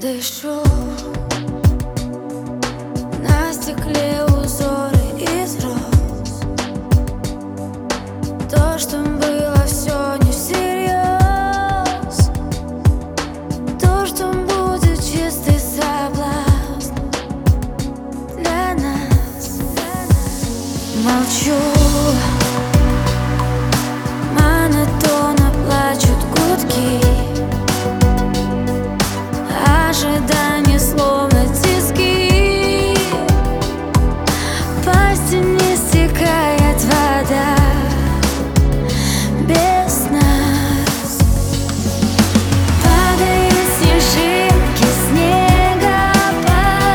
дышу, на стекле узоры из роз. То, что было, все не всерьез. То, что будет чистый соблазн для нас. Молчу, монотонно плачут гудки. Ожидание словно тиски. По стене стекает вода без нас. Падают снежинки, снегопад.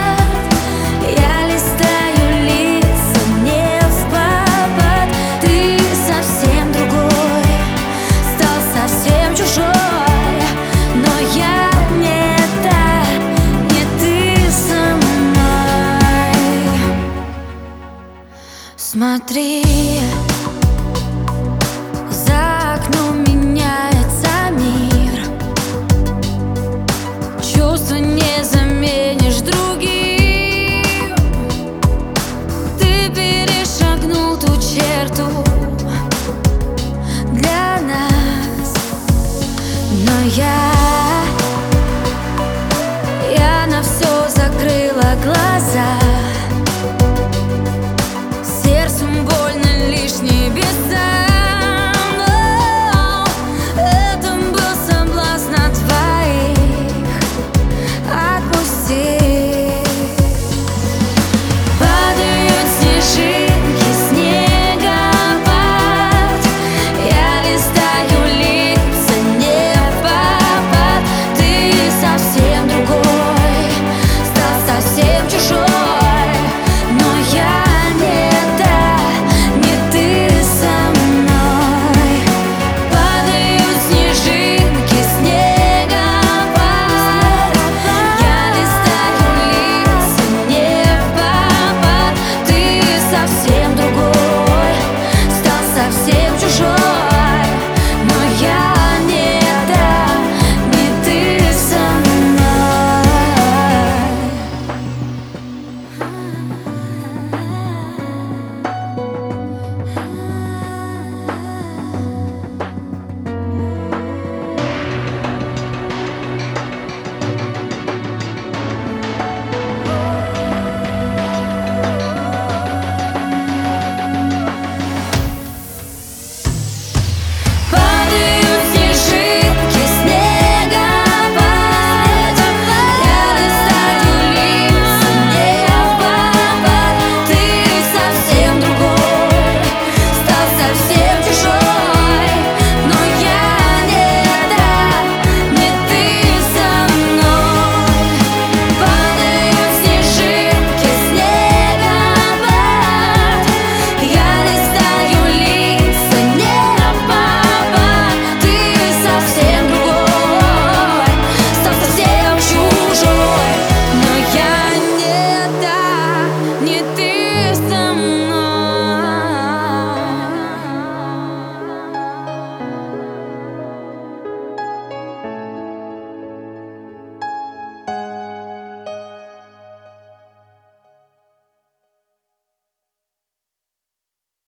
Я листаю лица не впопад. Ты совсем другой, стал совсем чужой. Но я не та, не ты со мной. Смотри,